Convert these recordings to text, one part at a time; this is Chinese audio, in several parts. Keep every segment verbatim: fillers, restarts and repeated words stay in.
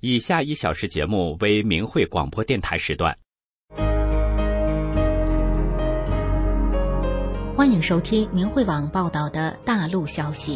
以下一小时节目为明慧广播电台时段。 欢迎收听明慧网报道的大陆消息。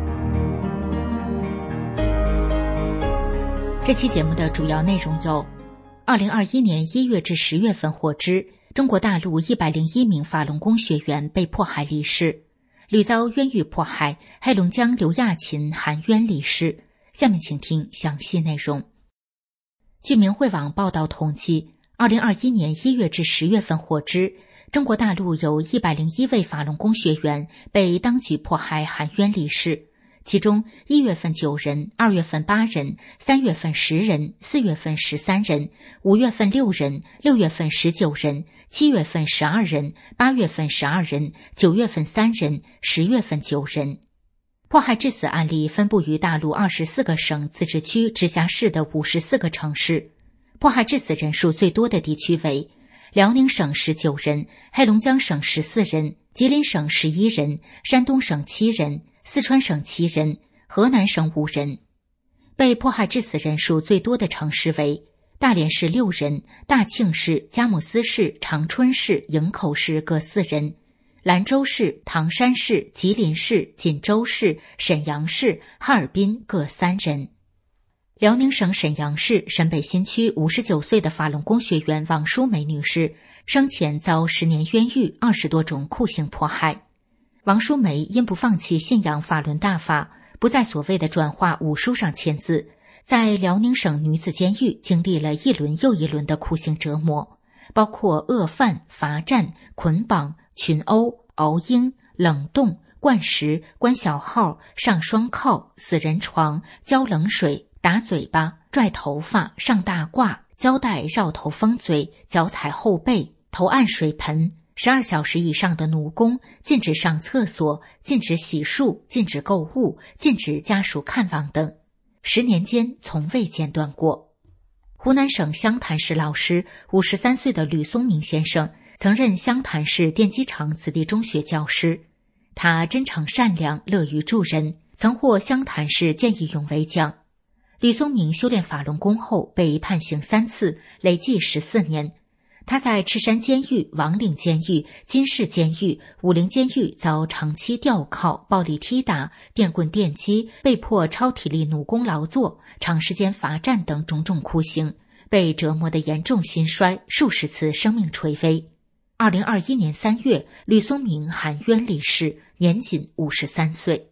这期节目的主要内容有：二零二一年一月至十月份获知，中国大陆一百零一名法轮功学员被迫害离世；屡遭冤狱迫害，黑龙江刘亚琴含冤离世。下面请听详细内容。据明慧网报道统计，二零二一年一月至十月份获知，中国大陆有一百零一位法轮功学员被当局迫害含冤离世，其中一月份九人，二月份八人，三月份十人，四月份十三人，五月份六人，六月份十九人，七月份十二人，八月份十二人，九月份三人，十月份九人。迫害致死案例分布于大陆二十四个省、自治区、直辖市的五十四个城市。迫害致死人数最多的地区为辽宁省十九人，黑龙江省十四人，吉林省十一人，山东省七人，四川省七人，河南省五人。被迫害致死人数最多的城市为大连市六人，大庆市、佳木斯市、长春市、营口市各四人，兰州市、唐山市、吉林市、锦州市、沈阳市、哈尔滨各三人。辽宁省沈阳市沈北新区五十九岁的法轮功学员王淑梅女士生前遭十年冤狱、二十多种酷刑迫害。王淑梅因不放弃信仰法轮大法，不在所谓的转化武书上签字，在辽宁省女子监狱经历了一轮又一轮的酷刑折磨，包括饿饭、罚站、捆绑、群殴、熬鹰、冷冻、灌食、关小号、上双铐、死人床、浇冷水、打嘴巴、拽头发、上大褂、胶带绕头封嘴、脚踩后背、头按水盆，十二小时以上的奴工，禁止上厕所，禁止洗漱，禁止购物，禁止家属看望等，十年间从未间断过。湖南省湘潭市老师五十三岁的吕松明先生曾任湘潭市电机厂子弟中学教师，他真诚善良，乐于助人，曾获湘潭市见义勇为奖。吕松明修炼法轮功后被判刑三次，累计十四年。他在赤山监狱、王岭监狱、金市监狱、武陵监狱遭长期吊铐、暴力踢打、电棍电击，被迫超体力奴工劳作、长时间罚站等种种酷刑，被折磨得严重心衰，数十次生命垂危。二零二一年三月，吕松明含冤离世，年仅五十三岁。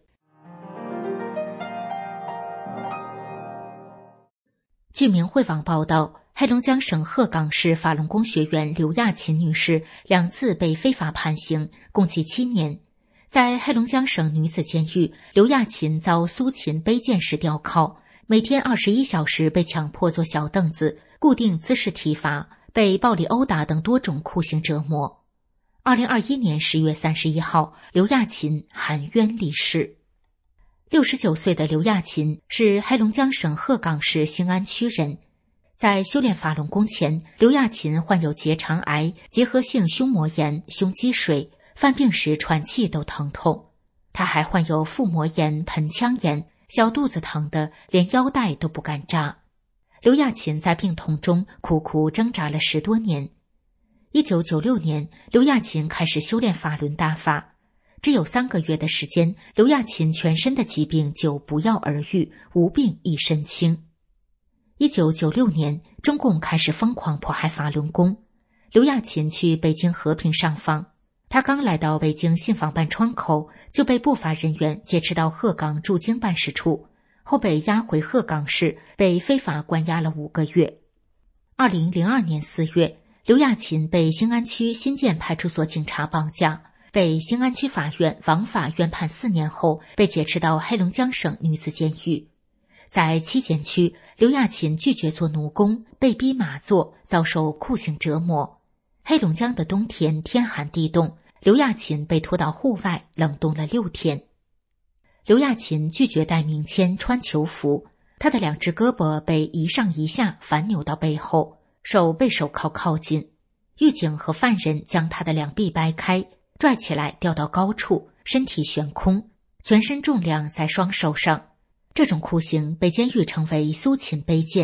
据明慧网报道，黑龙江省鹤岗市法轮功学员刘亚琴女士两次被非法判刑，共计七年。在黑龙江省女子监狱，刘亚琴遭苏秦背剑式吊铐，每天二十一小时被强迫坐小凳子，固定姿势体罚，被暴力殴打等多种酷刑折磨。二零二一年十月三十一号，刘亚琴含冤离世。六十九岁的刘亚琴是黑龙江省鹤岗市兴安区人。在修炼法轮功前，刘亚琴患有结肠癌、结核性胸膜炎、胸积水，犯病时喘气都疼痛。他还患有腹膜炎、盆腔炎，小肚子疼得连腰带都不敢扎。刘亚琴在病痛中苦苦挣扎了十多年。一九九六年，刘亚琴开始修炼法轮大法。只有三个月的时间，刘亚琴全身的疾病就不药而愈，无病一身轻。一九九六年，中共开始疯狂迫害法轮功。刘亚琴去北京和平上访，他刚来到北京信访办窗口，就被不法人员劫持到鹤岗驻京办事处，后被押回鹤岗市，被非法关押了五个月。二零零二年四月，刘亚琴被兴安区新建派出所警察绑架，被兴安区法院王法院判四年后，被劫持到黑龙江省女子监狱。在七监区，刘亚琴拒绝做奴工，被逼马座，遭受酷刑折磨。黑龙江的冬天天寒地冻，刘亚琴被拖到户外冷冻了六天。刘亚琴拒绝戴名签、穿囚服，她的两只胳膊被一上一下反扭到背后，手被手铐铐紧。狱警和犯人将她的两臂掰开，拽起来吊到高处，身体悬空，全身重量在双手上。这种酷刑被监狱称为苏秦背剑，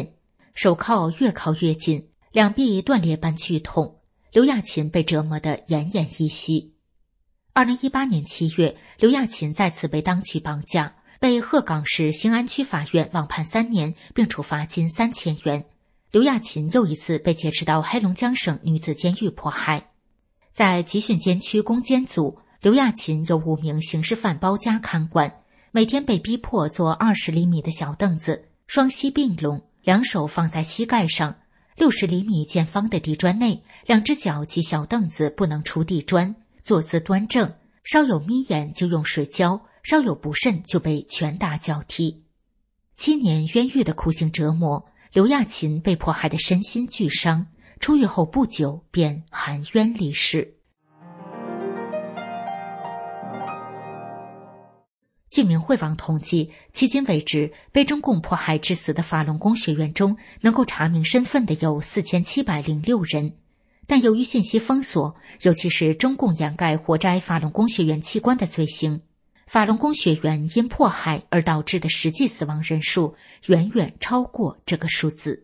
手铐越铐越紧，两臂断裂般剧痛，刘亚琴被折磨得奄奄一息。二零一八年七月，刘亚琴再次被当局绑架，被鹤岗市兴安区法院网判三年，并处罚金三千元。刘亚琴又一次被劫持到黑龙江省女子监狱迫害。在集训监区攻坚组，刘亚琴由五名刑事犯包夹看管，每天被逼迫坐二十厘米的小凳子，双膝并拢，两手放在膝盖上，六十厘米见方的地砖内，两只脚及小凳子不能触地砖，坐姿端正，稍有眯眼就用水浇，稍有不慎就被拳打脚踢。七年冤狱的酷刑折磨，刘亚琴被迫害得身心俱伤，出狱后不久便含冤离世。据明慧网统计，迄今为止被中共迫害致死的法轮功学员中，能够查明身份的有四千七百零六人。但由于信息封锁，尤其是中共掩盖活摘法轮功学员器官的罪行，法轮功学员因迫害而导致的实际死亡人数远远超过这个数字。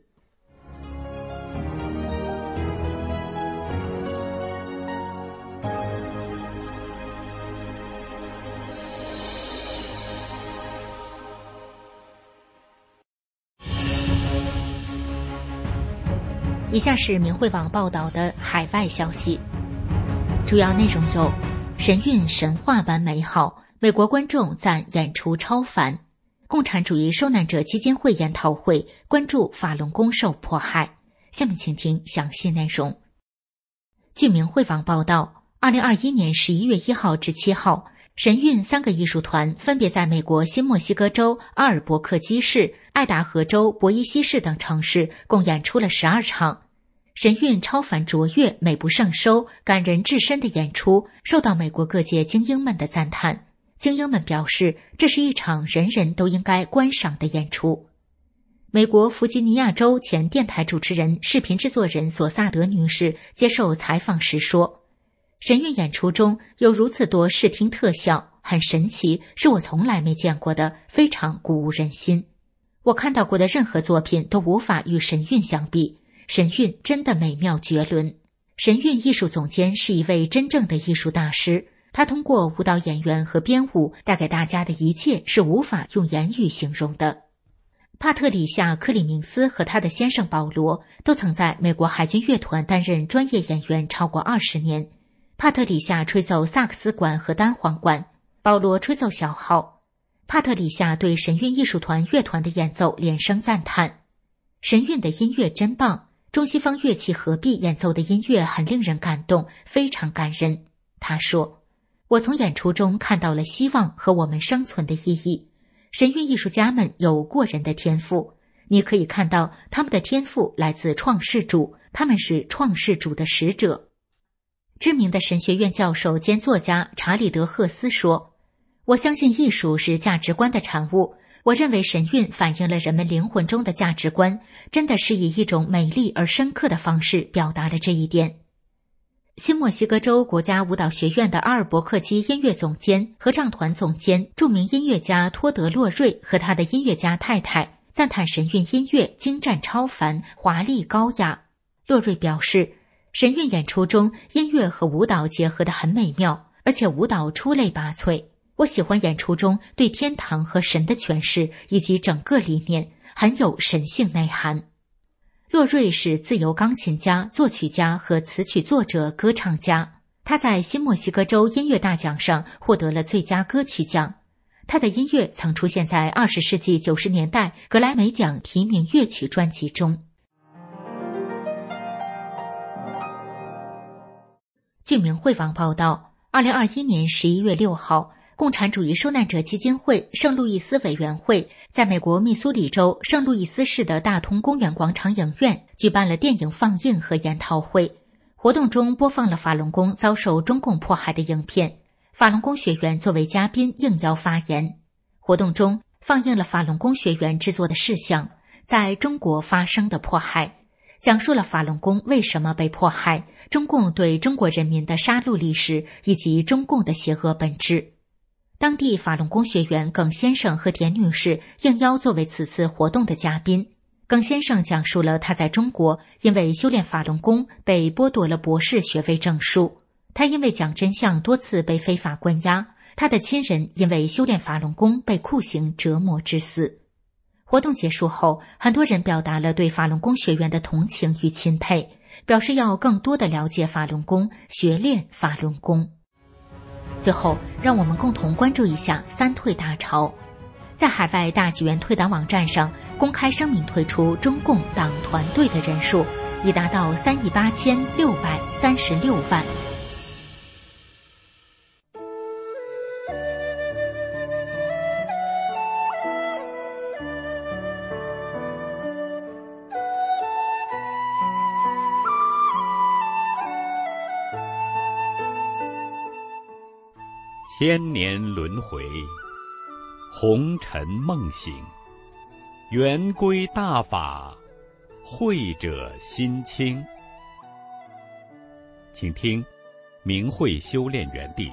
以下是明慧网报道的海外消息，主要内容有：神韵神话般美好，美国观众赞演出超凡；共产主义受难者基金会研讨会关注法轮功受迫害。下面请听详细内容。据明慧网报道，二零二一年十一月一号至七号，神韵三个艺术团分别在美国新墨西哥州阿尔伯克基市、爱达荷州博伊西市等城市共演出了十二场。神韵超凡卓越、美不胜收、感人至深的演出受到美国各界精英们的赞叹。精英们表示，这是一场人人都应该观赏的演出。美国弗吉尼亚州前电台主持人、视频制作人索萨德女士接受采访时说，神韵演出中有如此多视听特效，很神奇，是我从来没见过的，非常鼓舞人心。我看到过的任何作品都无法与神韵相比，神韵真的美妙绝伦。神韵艺术总监是一位真正的艺术大师，他通过舞蹈演员和编舞带给大家的一切是无法用言语形容的。帕特里夏·克里明斯和他的先生保罗都曾在美国海军乐团担任专业演员超过二十年。帕特里夏吹奏萨克斯管和单簧管，保罗吹奏小号。帕特里夏对神韵艺术团乐团的演奏连声赞叹，神韵的音乐真棒，中西方乐器合璧演奏的音乐很令人感动，非常感人。他说，我从演出中看到了希望和我们生存的意义。神韵艺术家们有过人的天赋，你可以看到他们的天赋来自创世主，他们是创世主的使者。知名的神学院教授兼作家查理德·赫斯说，我相信艺术是价值观的产物，我认为神韵反映了人们灵魂中的价值观，真的是以一种美丽而深刻的方式表达了这一点。新墨西哥州国家舞蹈学院的阿尔伯克基音乐总监、合唱团总监、著名音乐家托德·洛瑞和他的音乐家太太赞叹神韵音乐精湛超凡、华丽高雅。洛瑞表示，神韵演出中音乐和舞蹈结合得很美妙，而且舞蹈出类拔萃。我喜欢演出中对天堂和神的诠释，以及整个理念很有神性内涵。洛瑞是自由钢琴家、作曲家和词曲作者、歌唱家。他在新墨西哥州音乐大奖上获得了最佳歌曲奖。他的音乐曾出现在二十世纪九十年代格莱美奖提名乐曲专辑中。据明慧网报道，二零二一年十一月六号，共产主义受难者基金会圣路易斯委员会在美国密苏里州圣路易斯市的大通公园广场影院举办了电影放映和研讨会。活动中播放了法轮功遭受中共迫害的影片，法轮功学员作为嘉宾应邀发言。活动中放映了法轮功学员制作的事项，在中国发生的迫害，讲述了法轮功为什么被迫害，中共对中国人民的杀戮历史以及中共的邪恶本质。当地法轮功学员耿先生和田女士应邀作为此次活动的嘉宾。 耿先生讲述了他在中国因为修炼法轮功被剥夺了博士学位证书，他因为讲真相多次被非法关押，他的亲人因为修炼法轮功被酷刑折磨致死。活动结束后，很多人表达了对法轮功学员的同情与钦佩，表示要更多的了解法轮功，学练法轮功。最后，让我们共同关注一下三退大潮。在海外大纪元退党网站上公开声明退出中共党团队的人数已达到三亿八千六百三十六万。 千年轮回，红尘梦醒，圆归大法，慧者心清。请听明慧修炼园地。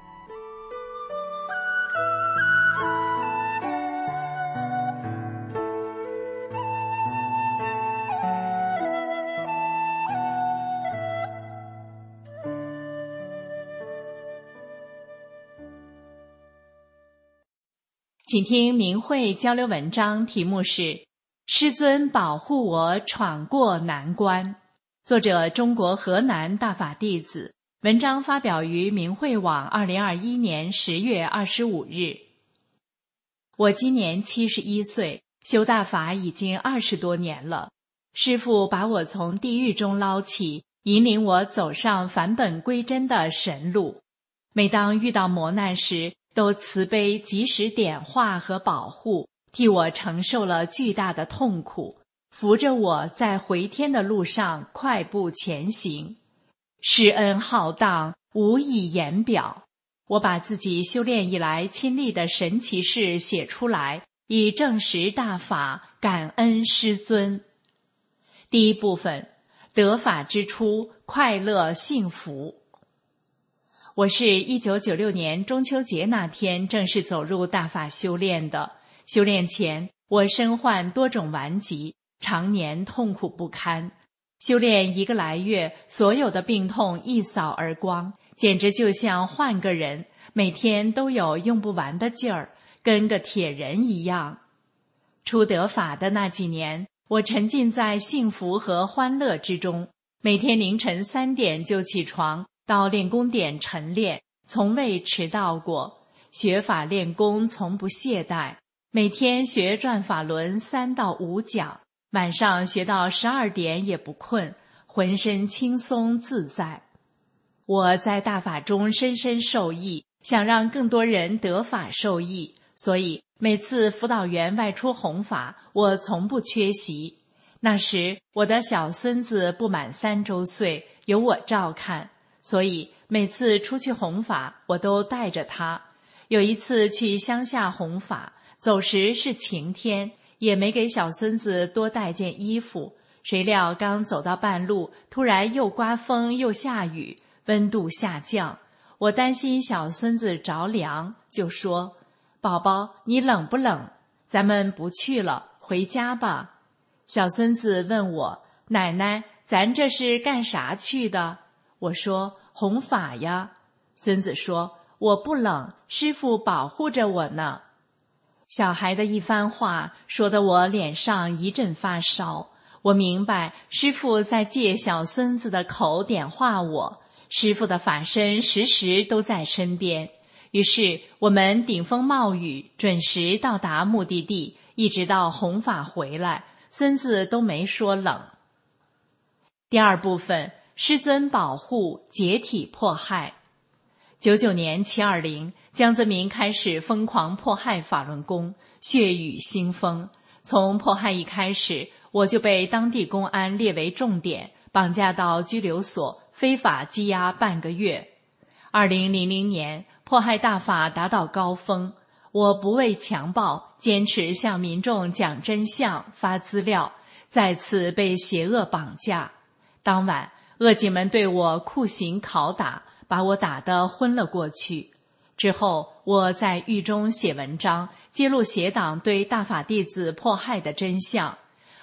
请听明慧交流文章，题目是师尊保护我闯过难关，作者中国河南大法弟子，文章发表于明慧网二零二一年十月二十五日。我今年七十一岁，修大法已经二十多年了。师父把我从地狱中捞起，引领我走上返本归真的神路。每当遇到磨难时，都慈悲及时点化和保护，替我承受了巨大的痛苦，扶着我在回天的路上快步前行。施恩浩荡，无以言表。我把自己修炼以来亲历的神奇事写出来，以证实大法，感恩师尊。第一部分，得法之初，快乐幸福。我是一九九六年中秋节那天正式走入大法修炼的。修炼前，我身患多种顽疾，常年痛苦不堪。修炼一个来月，所有的病痛一扫而光，简直就像换个人，每天都有用不完的劲儿，跟个铁人一样。初得法的那几年，我沉浸在幸福和欢乐之中，每天凌晨三点就起床，到练功点晨练，从未迟到过。学法练功从不懈怠，每天学转法轮三到五讲，晚上学到十二点也不困，浑身轻松自在。我在大法中深深受益，想让更多人得法受益，所以每次辅导员外出弘法，我从不缺席。那时我的小孙子不满三周岁，由我照看，所以每次出去弘法，我都带着他。有一次去乡下弘法，走时是晴天，也没给小孙子多带件衣服。谁料刚走到半路，突然又刮风又下雨，温度下降。我担心小孙子着凉，就说：“宝宝，你冷不冷？咱们不去了，回家吧。”小孙子问我：“奶奶，咱这是干啥去的？”我说：“弘法呀。”孙子说：“我不冷，师父保护着我呢。”小孩的一番话说得我脸上一阵发烧。我明白师父在借小孙子的口点化我，师父的法身时时都在身边。于是我们顶风冒雨，准时到达目的地，一直到弘法回来，孙子都没说冷。第二部分，师尊保护，解体迫害。九九年七二零，江泽民开始疯狂迫害法轮功，血雨腥风。从迫害一开始，我就被当地公安列为重点，绑架到拘留所，非法羁押半个月。二零零零年，迫害大法达到高峰，我不畏强暴，坚持向民众讲真相、发资料，再次被邪恶绑架。当晚，恶警们对我酷刑拷打，把我打得昏了过去。之后，我在狱中写文章，揭露邪党对大法弟子迫害的真相。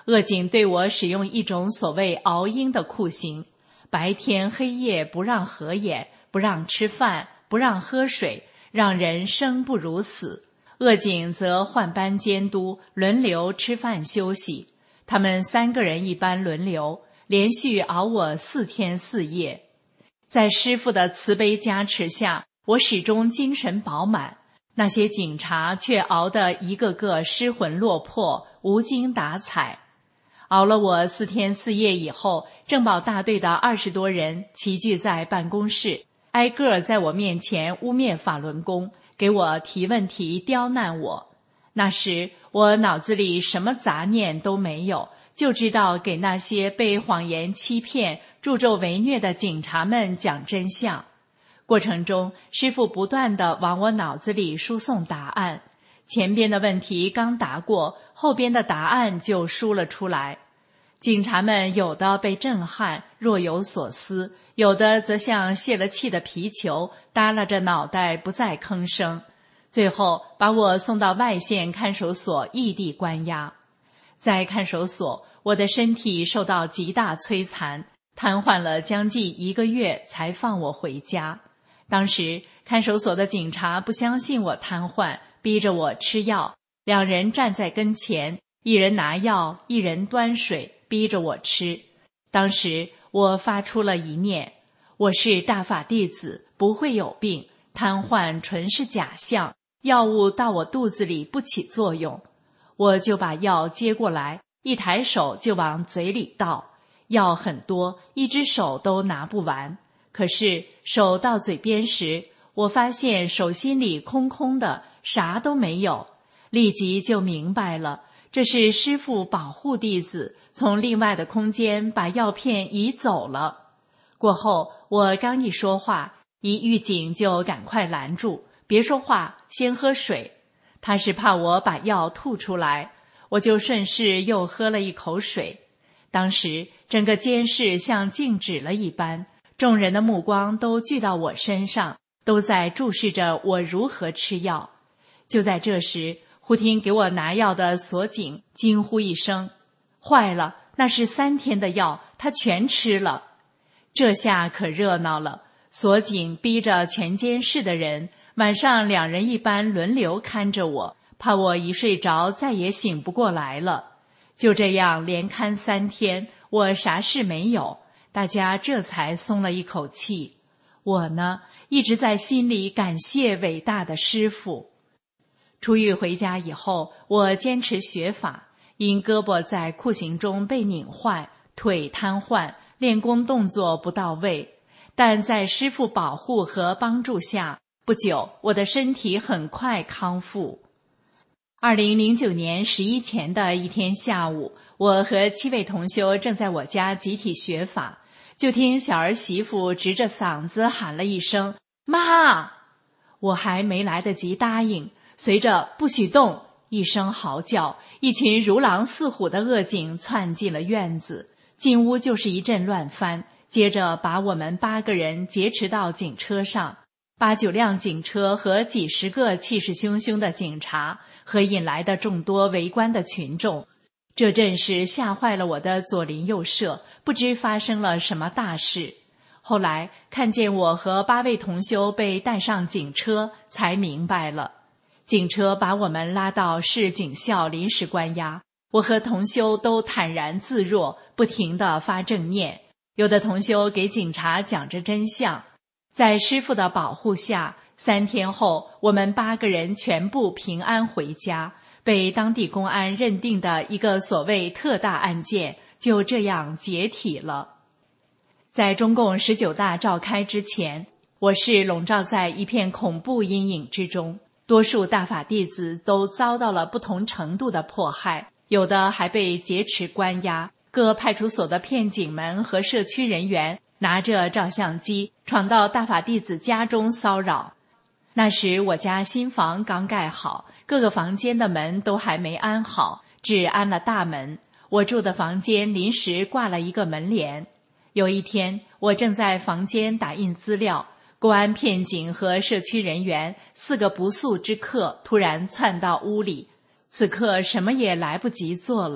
恶警对我使用一种所谓熬鹰的酷刑，白天黑夜不让合眼，不让吃饭，不让喝水，让人生不如死。恶警则换班监督，轮流吃饭休息。他们三个人一班轮流，连续熬我四天四夜。在师父的慈悲加持下，我始终精神饱满。那些警察却熬得一个个失魂落魄，无精打采。熬了我四天四夜以后，政保大队的二十多人齐聚在办公室，挨个在我面前污蔑法轮功，给我提问题，刁难我。那时我脑子里什么杂念都没有，就知道给那些被谎言欺骗、助纣为虐的警察们讲真相。过程中，师父不断地往我脑子里输送答案，前边的问题刚答过，后边的答案就输了出来。警察们有的被震撼，若有所思，有的则像泄了气的皮球，耷拉着脑袋不再吭声。最后把我送到外县看守所异地关押。在看守所，我的身体受到极大摧残，瘫痪了将近一个月才放我回家。当时看守所的警察不相信我瘫痪，逼着我吃药，两人站在跟前，一人拿药，一人端水，逼着我吃。当时我发出了一念：我是大法弟子，不会有病，瘫痪纯是假象，药物到我肚子里不起作用。我就把药接过来，一抬手就往嘴里倒，药很多，一只手都拿不完。可是手到嘴边时，我发现手心里空空的，啥都没有，立即就明白了，这是师父保护弟子，从另外的空间把药片移走了。过后我刚一说话，一狱警就赶快拦住，别说话，先喝水。他是怕我把药吐出来，我就顺势又喝了一口水。当时整个监室像静止了一般，众人的目光都聚到我身上，都在注视着我如何吃药。就在这时，忽听给我拿药的所警惊呼一声：坏了，那是三天的药，他全吃了。这下可热闹了，所警逼着全监室的人，晚上两人一班轮流看着我，怕我一睡着再也醒不过来了。就这样连看三天，我啥事没有，大家这才松了一口气。我呢，一直在心里感谢伟大的师父。出狱回家以后，我坚持学法，因胳膊在酷刑中被拧坏，腿瘫痪，练功动作不到位，但在师父保护和帮助下，不久我的身体很快康复。二零零九年十一前的一天下午，我和七位同修正在我家集体学法，就听小儿媳妇直着嗓子喊了一声妈，我还没来得及答应，随着不许动一声嚎叫，一群如狼似虎的恶警窜进了院子，进屋就是一阵乱翻，接着把我们八个人劫持到警车上。八九辆警车和几十个气势汹汹的警察和引来的众多围观的群众，这阵势吓坏了我的左邻右舍，不知发生了什么大事。后来看见我和八位同修被带上警车，才明白了。警车把我们拉到市警校临时关押，我和同修都坦然自若，不停地发正念。有的同修给警察讲着真相。在师父的保护下，三天后我们八个人全部平安回家，被当地公安认定的一个所谓特大案件就这样解体了。在中共十九大召开之前，我是笼罩在一片恐怖阴影之中，多数大法弟子都遭到了不同程度的迫害，有的还被劫持关押，各派出所的骗警们和社区人员拿着照相机闯到大法弟子家中骚扰。那时我家新房刚盖好，各个房间的门都还没安好，只安了大门。我住的房间临时挂了一个门帘。有一天，我正在房间打印资料，公安骗警和社区人员四个不速之客突然窜到屋里，此刻什么也来不及做了，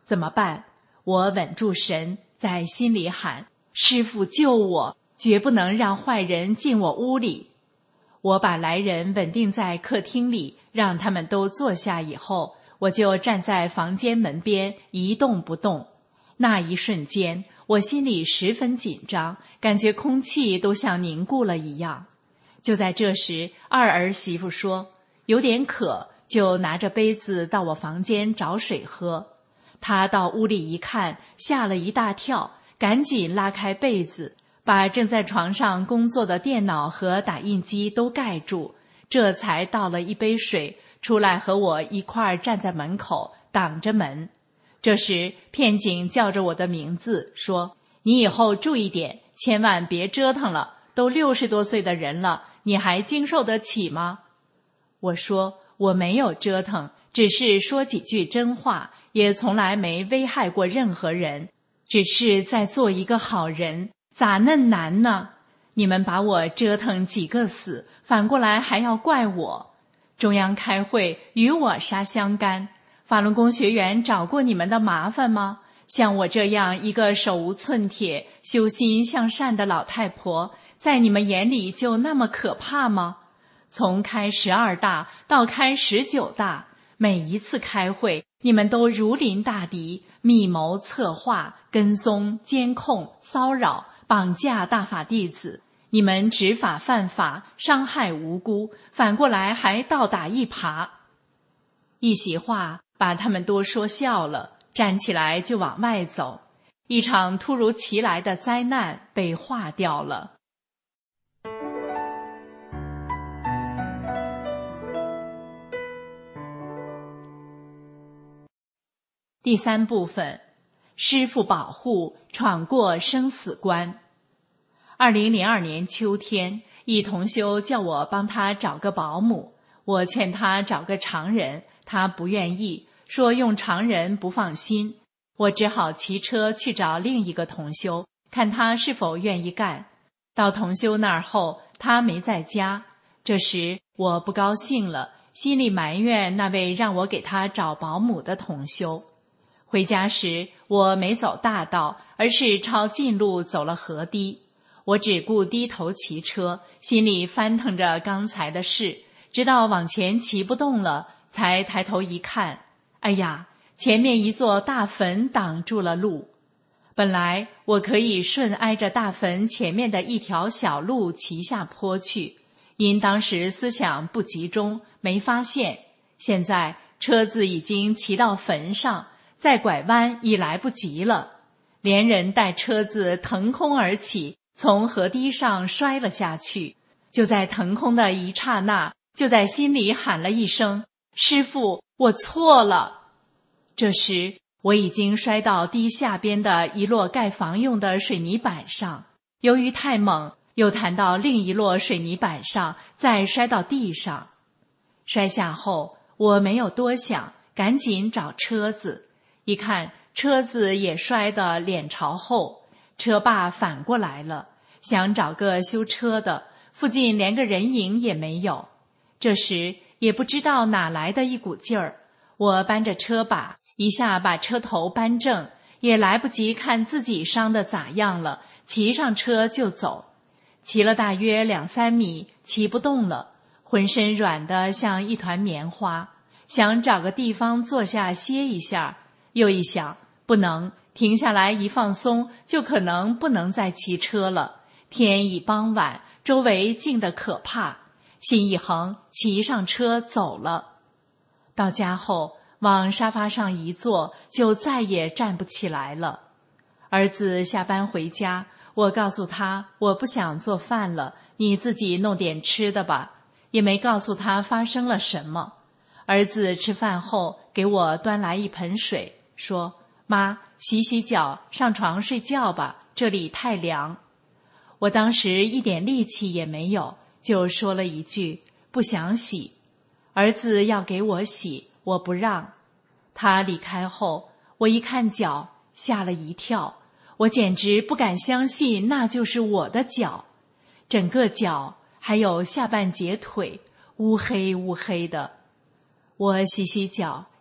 怎么办？我稳住神，在心里喊：师父救我，绝不能让坏人进我屋里。我把来人稳定在客厅里，让他们都坐下以后，我就站在房间门边一动不动。那一瞬间，我心里十分紧张，感觉空气都像凝固了一样。就在这时，二儿媳妇说有点渴，就拿着杯子到我房间找水喝。她到屋里一看，吓了一大跳，赶紧拉开被子，把正在床上工作的电脑和打印机都盖住，这才倒了一杯水出来，和我一块儿站在门口挡着门。这时片警叫着我的名字说：你以后注意点，千万别折腾了，都六十多岁的人了，你还经受得起吗？我说我没有折腾，只是说几句真话，也从来没危害过任何人，只是在做一个好人，咋嫩难呢？你们把我折腾几个死，反过来还要怪我。中央开会与我啥相干？法轮功学员找过你们的麻烦吗？像我这样一个手无寸铁、修心向善的老太婆，在你们眼里就那么可怕吗？从开十二大到开十九大，每一次开会，你们都如临大敌，密谋策划、跟踪、监控、骚扰、绑架大法弟子。你们执法犯法，伤害无辜，反过来还倒打一耙。一席话把他们都说笑了，站起来就往外走。一场突如其来的灾难被化掉了。第三部分，师父保护，闯过生死关。二零零二年秋天，一同修叫我帮他找个保姆，我劝他找个常人，他不愿意，说用常人不放心。我只好骑车去找另一个同修，看他是否愿意干。到同修那儿后，他没在家。这时我不高兴了，心里埋怨那位让我给他找保姆的同修。回家时，我没走大道，而是抄近路走了河堤。我只顾低头骑车，心里翻腾着刚才的事，直到往前骑不动了，才抬头一看，哎呀，前面一座大坟挡住了路。本来我可以顺挨着大坟前面的一条小路骑下坡去，因当时思想不集中，没发现。现在车子已经骑到坟上，再拐弯已来不及了，连人带车子腾空而起，从河堤上摔了下去。就在腾空的一刹那，就在心里喊了一声：师父，我错了。这时我已经摔到堤下边的一摞盖房用的水泥板上，由于太猛，又弹到另一摞水泥板上，再摔到地上。摔下后，我没有多想，赶紧找车子。一看车子也摔得脸朝后，车把反过来了，想找个修车的，附近连个人影也没有。这时也不知道哪来的一股劲儿，我搬着车把，一下把车头搬正，也来不及看自己伤得咋样了，骑上车就走。骑了大约两三米，骑不动了，浑身软得像一团棉花，想找个地方坐下歇一下，又一想，不能，停下来一放松，就可能不能再骑车了。天已傍晚，周围静得可怕，心一横，骑上车走了。到家后，往沙发上一坐，就再也站不起来了。儿子下班回家，我告诉他我不想做饭了，你自己弄点吃的吧，也没告诉他发生了什么。儿子吃饭后给我端来一盆水，说：妈，洗洗脚，上床睡觉吧，这里太凉。我当时一点力气也没有，就说了一句：不想洗。儿子要给我洗，我不让。他离开后，我一看脚，吓了一跳，我简直不敢相信那就是我的脚。整个脚还有下半截腿乌黑乌黑的。我洗洗脚，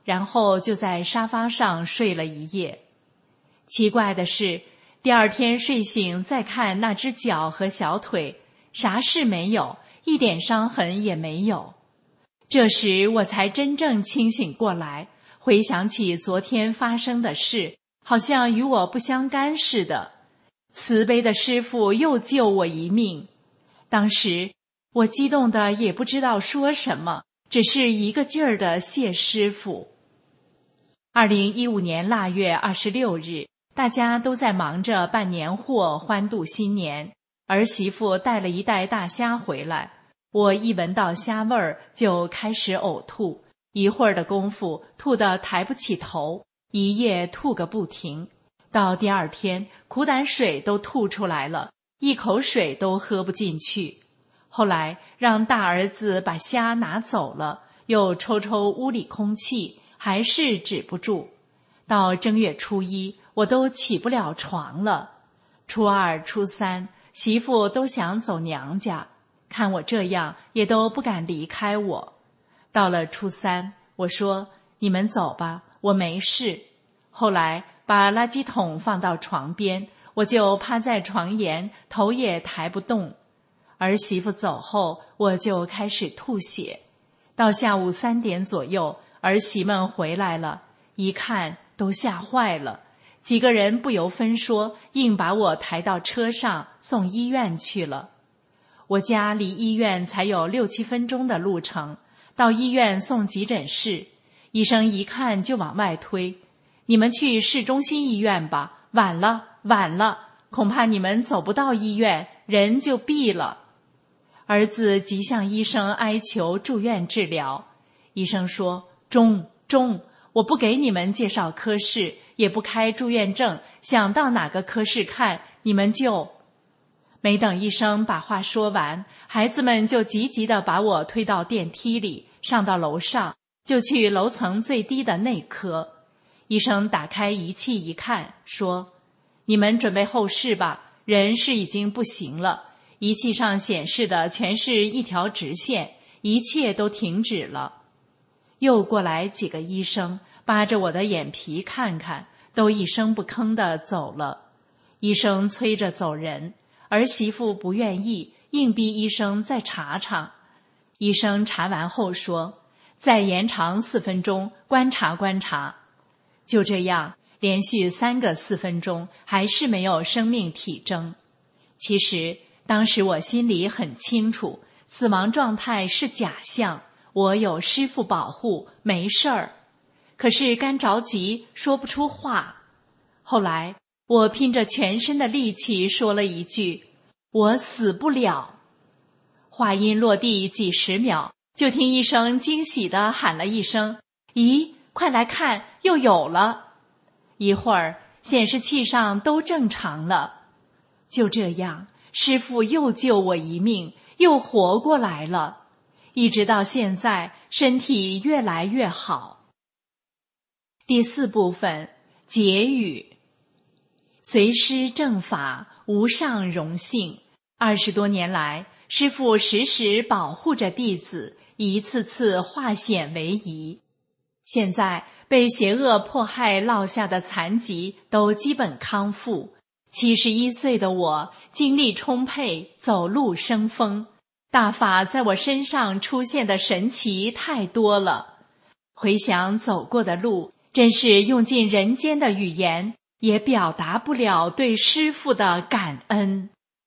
然后就在沙发上睡了一夜。奇怪的是，第二天睡醒再看那只脚和小腿，啥事没有，一点伤痕也没有。这时我才真正清醒过来，回想起昨天发生的事，好像与我不相干似的。慈悲的师父又救我一命。当时我激动的也不知道说什么，只是一个劲儿的谢师父。二零一五年腊月二十六日，大家都在忙着办年货，欢度新年。儿媳妇带了一袋大虾回来，我一闻到虾味儿就开始呕吐，一会儿的功夫吐得抬不起头，一夜吐个不停。到第二天，苦胆水都吐出来了，一口水都喝不进去。后来让大儿子把虾拿走了，又抽抽屋里空气，还是止不住。到正月初一，我都起不了床了。初二、初三，媳妇都想走娘家，看我这样，也都不敢离开我。到了初三，我说：“你们走吧，我没事。”后来把垃圾桶放到床边，我就趴在床沿，头也抬不动。儿媳妇走后，我就开始吐血。到下午三点左右，儿媳们回来了，一看都吓坏了，几个人不由分说，硬把我抬到车上送医院去了。我家离医院才有六七分钟的路程，到医院送急诊室，医生一看就往外推：“你们去市中心医院吧，晚了，晚了，恐怕你们走不到医院，人就毙了。”儿子急向医生哀求住院治疗，医生说：“中中，我不给你们介绍科室，也不开住院证，想到哪个科室看，你们就……”没等医生把话说完，孩子们就急急地把我推到电梯里，上到楼上，就去楼层最低的内科。医生打开仪器一看，说：“你们准备后事吧，人是已经不行了。仪器上显示的全是一条直线，一切都停止了。”又过来几个医生，扒着我的眼皮看看，都一声不吭地走了。医生催着走人，儿媳妇不愿意，硬逼医生再查查。医生查完后说：“再延长四分钟，观察观察。”就这样，连续三个四分钟，还是没有生命体征。其实当时我心里很清楚，死亡状态是假象，我有师父保护，没事儿。可是干着急，说不出话。后来我拼着全身的力气说了一句：“我死不了。”话音落地几十秒，就听医生惊喜地喊了一声：“咦，快来看，又有了！”一会儿显示器上都正常了。就这样，师父又救我一命，又活过来了，一直到现在，身体越来越好。第四部分，结语。随师正法，无上荣幸。二十多年来，师父时时保护着弟子，一次次化险为夷。现在被邪恶迫害落下的残疾都基本康复。七十一岁的我精力充沛，走路生风，大法在我身上出现的神奇太多了。回想走过的路，真是用尽人间的语言也表达不了对师父的感恩。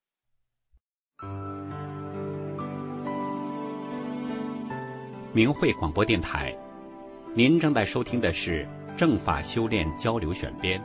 明慧广播电台，您正在收听的是正法修炼交流选编。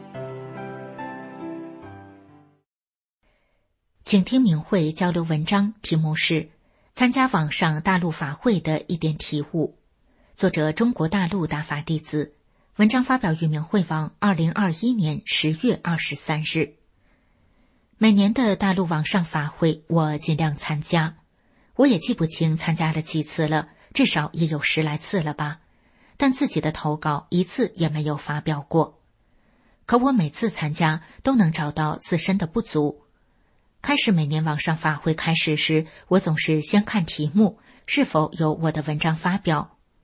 请听明慧交流文章，题目是参加网上大陆法会的一点体悟，作者中国大陆大法弟子，文章发表于明慧网二零二一年十月二十三日。每年的大陆网上法会我尽量参加，我也记不清参加了几次了，至少也有十来次了吧，但自己的投稿一次也没有发表过。可我每次参加都能找到自身的不足。开始每年网上法会开始时，我总是先看题目是否有我的文章发表。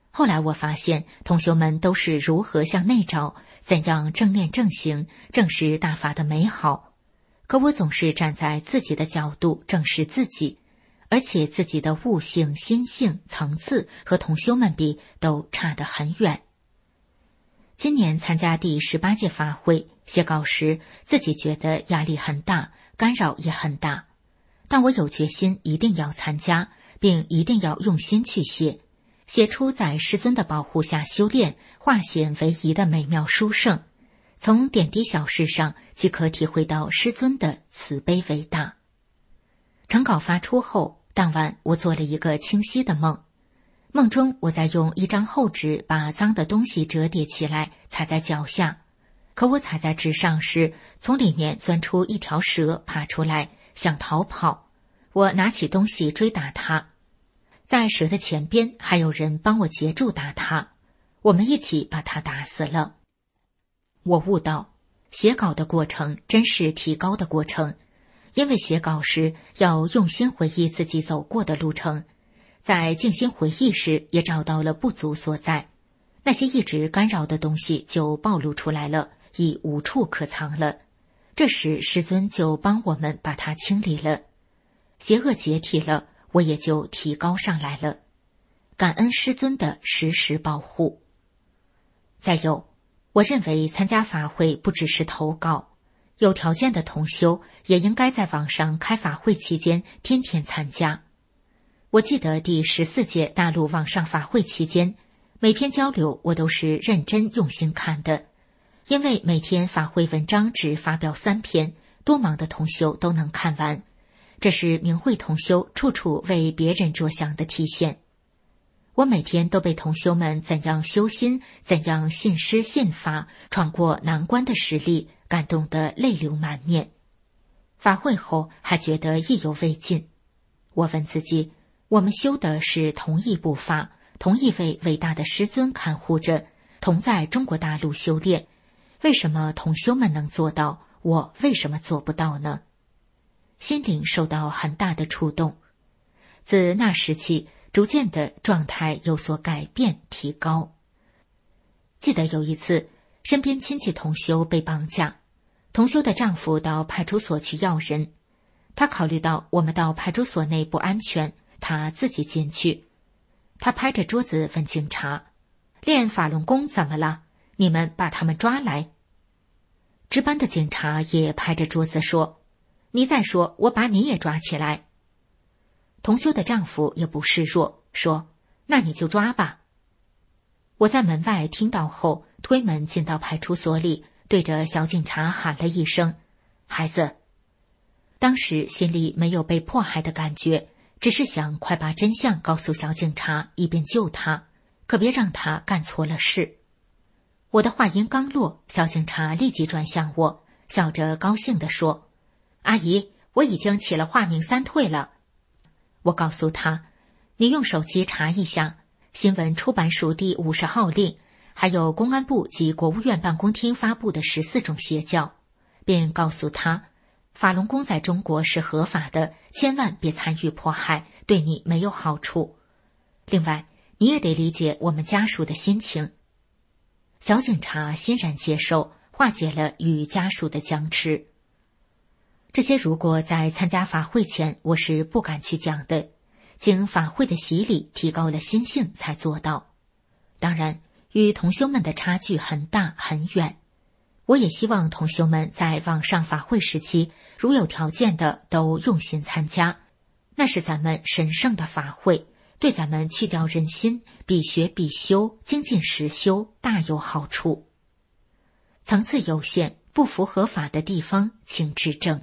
后来我发现同修们都是如何向内找，怎样正念正行，正视大法的美好。可我总是站在自己的角度正视自己，而且自己的悟性、心性、层次和同修们比都差得很远。今年参加第十八届法会，写稿时自己觉得压力很大，干扰也很大，但我有决心一定要参加，并一定要用心去写，写出在师尊的保护下修炼，化险为夷的美妙殊胜。从点滴小事上即可体会到师尊的慈悲伟大。成稿发出后，当晚我做了一个清晰的梦，梦中我在用一张厚纸把脏的东西折叠起来踩在脚下，可我踩在纸上时，从里面钻出一条蛇爬出来想逃跑，我拿起东西追打它，在蛇的前边还有人帮我截住打它，我们一起把它打死了。我悟到，写稿的过程真是提高的过程，因为写稿时要用心回忆自己走过的路程，在静心回忆时也找到了不足所在，那些一直干扰的东西就暴露出来了，已无处可藏了。这时师尊就帮我们把它清理了，邪恶解体了，我也就提高上来了。感恩师尊的时时保护。再有，我认为参加法会不只是投稿，有条件的同修也应该在网上开法会期间天天参加。我记得第十四届大陆网上法会期间，每篇交流我都是认真用心看的，因为每天法会文章只发表三篇，多忙的同修都能看完，这是明慧同修处处为别人着想的体现。我每天都被同修们怎样修心，怎样信师信法，闯过难关的实例感动得泪流满面。法会后还觉得意犹未尽，我问自己，我们修的是同一部法，同一位伟大的师尊看护着，同在中国大陆修炼，为什么同修们能做到，我为什么做不到呢？心灵受到很大的触动。自那时起，逐渐的状态有所改变提高。记得有一次，身边亲戚同修被绑架，同修的丈夫到派出所去要人，他考虑到我们到派出所内不安全，他自己进去。他拍着桌子问警察，练法轮功怎么了？你们把他们抓来。值班的警察也拍着桌子说，你再说我把你也抓起来。同修的丈夫也不示弱，说，那你就抓吧。我在门外听到后，推门进到派出所里，对着小警察喊了一声，孩子。当时心里没有被迫害的感觉，只是想快把真相告诉小警察，以便救他，可别让他干错了事。我的话音刚落，小警察立即转向我，笑着高兴地说，阿姨，我已经起了化名三退了。我告诉他，你用手机查一下新闻出版署第五十号令，还有公安部及国务院办公厅发布的十四种邪教，并告诉他，法轮功在中国是合法的，千万别参与迫害，对你没有好处。另外，你也得理解我们家属的心情。小警察欣然接受，化解了与家属的僵持。这些如果在参加法会前，我是不敢去讲的，经法会的洗礼，提高了心性才做到。当然，与同修们的差距很大很远。我也希望同修们在网上法会时期，如有条件的都用心参加，那是咱们神圣的法会，对咱们去掉人心，必学必修，精进实修，大有好处。层次有限，不符合法的地方，请指正。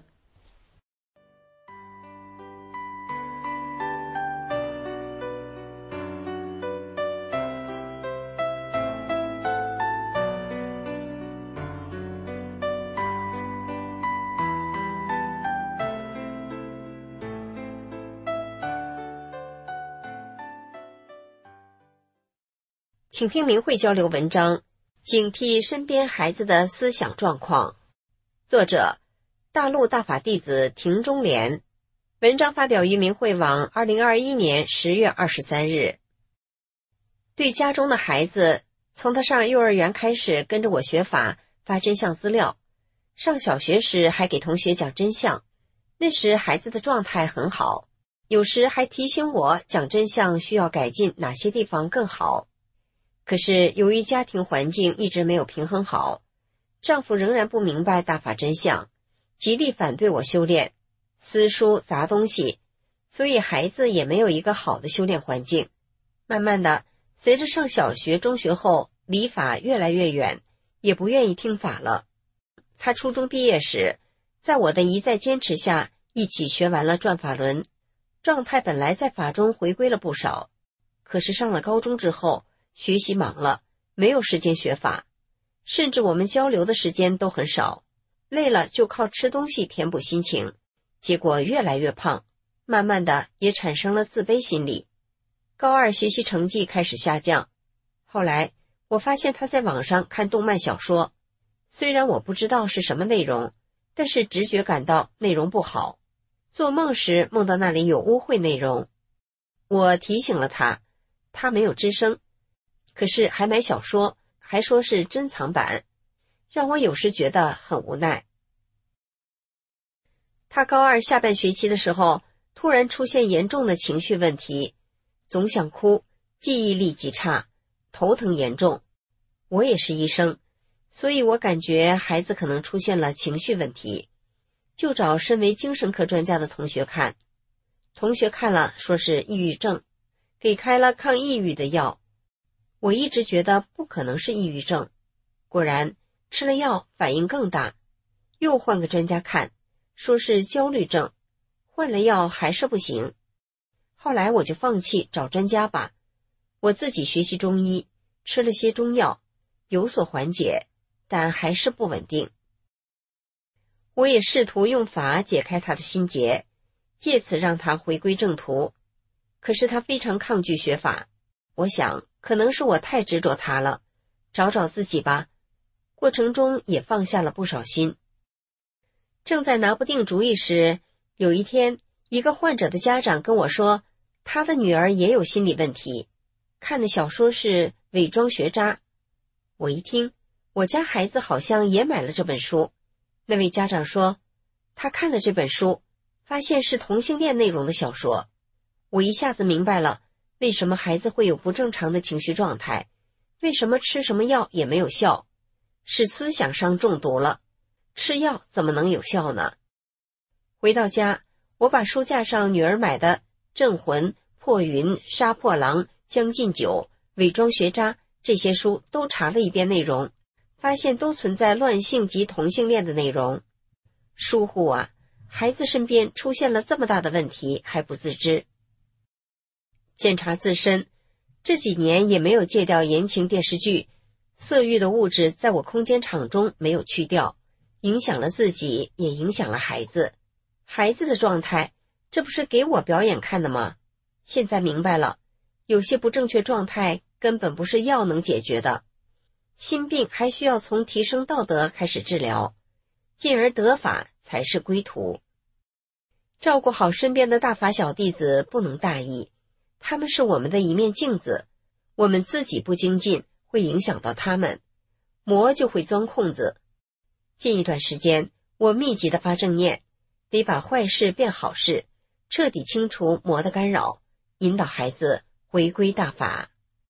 请听明慧交流文章，警惕身边孩子的思想状况。作者：大陆大法弟子庭中莲。文章发表于明慧网二零二一年十月二十三日。 对家中的孩子，从他上幼儿园开始跟着我学法，发真相资料，上小学时还给同学讲真相，那时孩子的状态很好，有时还提醒我讲真相需要改进哪些地方更好。可是由于家庭环境一直没有平衡好，丈夫仍然不明白大法真相，极力反对我修炼，私书砸东西，所以孩子也没有一个好的修炼环境。慢慢的，随着上小学中学后，离法越来越远，也不愿意听法了。他初中毕业时，在我的一再坚持下，一起学完了转法轮，状态本来在法中回归了不少。可是上了高中之后，学习忙了，没有时间学法，甚至我们交流的时间都很少，累了就靠吃东西填补心情，结果越来越胖，慢慢的也产生了自卑心理。高二学习成绩开始下降，后来我发现他在网上看动漫小说，虽然我不知道是什么内容，但是直觉感到内容不好。做梦时梦到那里有污秽内容，我提醒了他，他没有吱声，可是还买小说，还说是珍藏版，让我有时觉得很无奈。他高二下半学期的时候，突然出现严重的情绪问题，总想哭，记忆力极差，头疼严重。我也是医生，所以我感觉孩子可能出现了情绪问题，就找身为精神科专家的同学看。同学看了说是抑郁症，给开了抗抑郁的药。我一直觉得不可能是抑郁症，果然吃了药反应更大，又换个专家看，说是焦虑症，换了药还是不行。后来我就放弃找专家吧，我自己学习中医，吃了些中药，有所缓解，但还是不稳定。我也试图用法解开他的心结，借此让他回归正途，可是他非常抗拒学法。我想可能是我太执着他了，找找自己吧。过程中也放下了不少心。正在拿不定主意时，有一天一个患者的家长跟我说，他的女儿也有心理问题，看的小说是《伪装学渣》。我一听，我家孩子好像也买了这本书。那位家长说，他看了这本书，发现是同性恋内容的小说。我一下子明白了，为什么孩子会有不正常的情绪状态，为什么吃什么药也没有效，是思想上中毒了，吃药怎么能有效呢？回到家，我把书架上女儿买的《镇魂》、《破云》、《杀破狼》、《将进酒》、《伪装学渣》这些书都查了一遍内容，发现都存在乱性及同性恋的内容。疏忽啊，孩子身边出现了这么大的问题还不自知。检查自身，这几年也没有戒掉言情电视剧，色欲的物质在我空间场中没有去掉，影响了自己，也影响了孩子。孩子的状态，这不是给我表演看的吗？现在明白了，有些不正确状态根本不是药能解决的，心病还需要从提升道德开始治疗，进而得法才是归途。照顾好身边的大法小弟子不能大意，他们是我们的一面镜子，我们自己不精进，会影响到他们，魔就会钻空子。近一段时间，我密集的发正念，得把坏事变好事，彻底清除魔的干扰，引导孩子回归大法。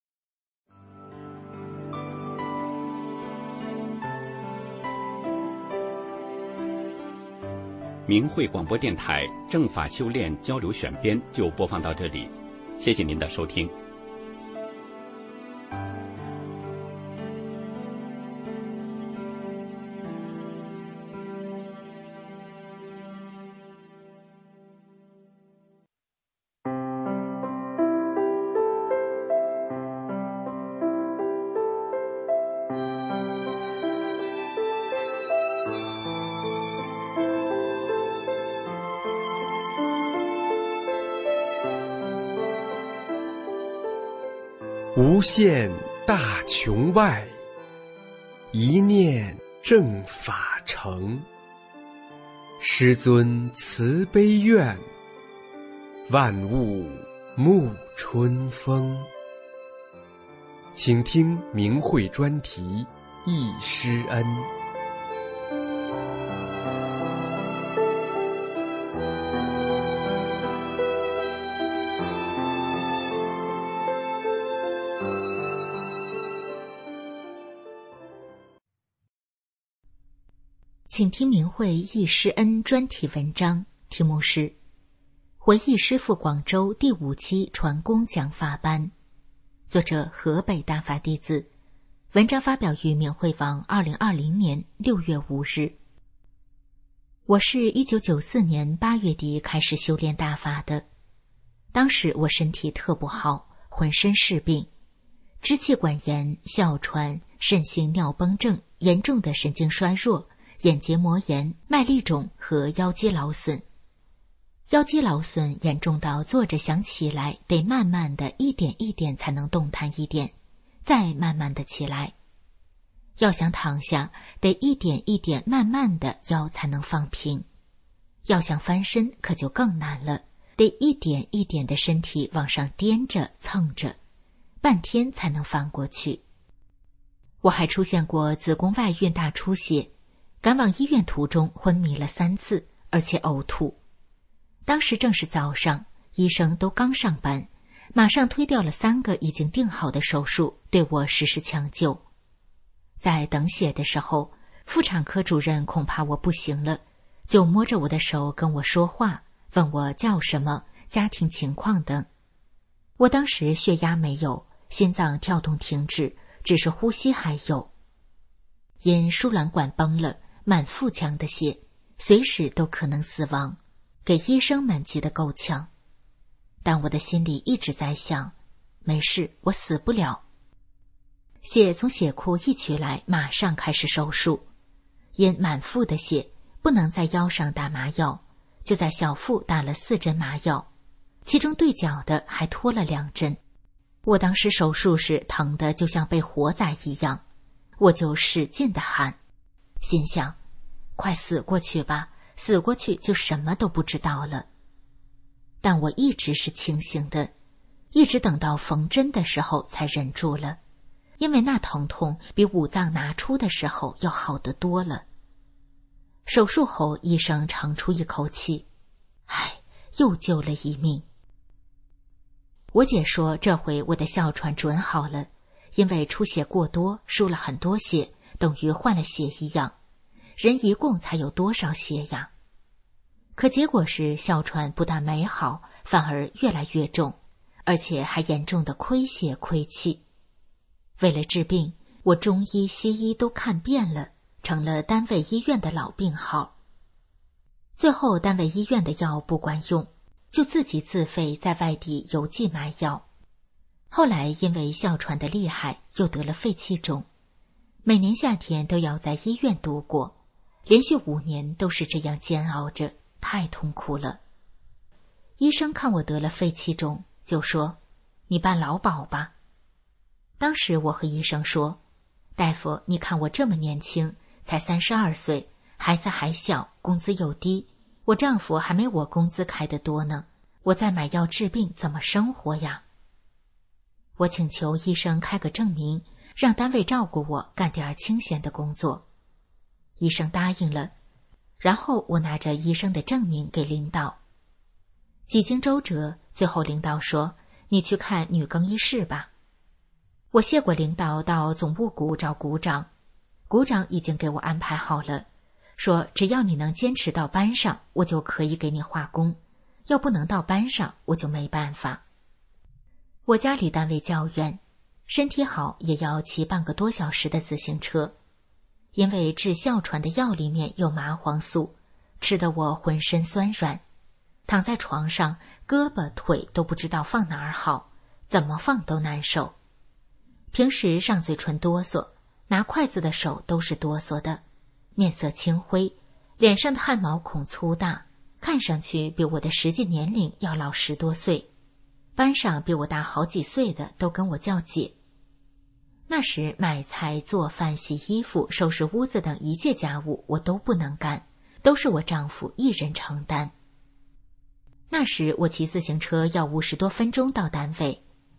明慧广播电台正法修炼交流选编就播放到这里，谢谢您的收听。 无限大穹外，一念正法成。师尊慈悲愿，万物沐春风。 请听明慧专题《忆师恩》。 请听明慧忆师恩专题文章，题目是回忆师父广州第五期传功讲法班，作者河北大法弟子，文章发表于明慧网二零二零年六月五日。我是一九九四年八月底开始修炼大法的，当时我身体特不好，浑身是病，支气管炎、哮喘、肾性尿崩症、严重的神经衰弱、眼结膜炎、麦粒肿和腰肌劳损。腰肌劳损严重到坐着想起来得慢慢的一点一点才能动弹一点，再慢慢的起来。要想躺下，得一点一点慢慢的腰才能放平。要想翻身可就更难了，得一点一点的身体往上颠着蹭着，半天才能翻过去。我还出现过子宫外孕大出血，赶往医院途中昏迷了三次，而且呕吐。当时正是早上，医生都刚上班，马上推掉了三个已经定好的手术，对我实施抢救。在等血的时候，妇产科主任恐怕我不行了，就摸着我的手跟我说话，问我叫什么、家庭情况等。我当时血压没有，心脏跳动停止，只是呼吸还有。因输卵管崩了，满腹腔的血，随时都可能死亡，给医生们急得够呛。但我的心里一直在想，没事，我死不了。血从血库一取来，马上开始手术。因满腹的血，不能在腰上打麻药，就在小腹打了四针麻药，其中对角的还拖了两针。我当时手术时疼得就像被活宰一样，我就使劲地喊，心想快死过去吧，死过去就什么都不知道了。但我一直是清醒的，一直等到缝针的时候才忍住了，因为那疼痛比五脏拿出的时候要好得多了。手术后，医生长出一口气，唉，又救了一命。我姐说这回我的哮喘准好了，因为出血过多，输了很多血，等于换了血一样，人一共才有多少血呀？可结果是哮喘不但没好，反而越来越重，而且还严重的亏血亏气。为了治病，我中医西医都看遍了，成了单位医院的老病号。最后单位医院的药不管用，就自己自费在外地邮寄买药。后来因为哮喘的厉害，又得了肺气肿，每年夏天都要在医院度过，连续五年都是这样煎熬着，太痛苦了。医生看我得了肺气肿，就说你办劳保吧。当时我和医生说，大夫，你看我这么年轻，才三十二岁，孩子还小，工资又低，我丈夫还没我工资开得多呢，我再买药治病怎么生活呀？我请求医生开个证明，让单位照顾我，干点清闲的工作。医生答应了，然后我拿着医生的证明给领导。几经周折，最后领导说，你去看女更衣室吧。我谢过领导，到总务股找股长，股长已经给我安排好了，说只要你能坚持到班上，我就可以给你划工，要不能到班上，我就没办法。我家离单位较远，身体好也要骑半个多小时的自行车，因为治哮喘的药里面有麻黄素，吃得我浑身酸软，躺在床上，胳膊腿都不知道放哪儿好，怎么放都难受。平时上嘴唇哆嗦，拿筷子的手都是哆嗦的，面色青灰，脸上的汗毛孔粗大，看上去比我的实际年龄要老十多岁。班上比我大好几岁的都跟我叫姐。那时买菜、做饭、洗衣服、收拾屋子等一切家务我都不能干，都是我丈夫一人承担。那时我骑自行车要五十多分钟到单位，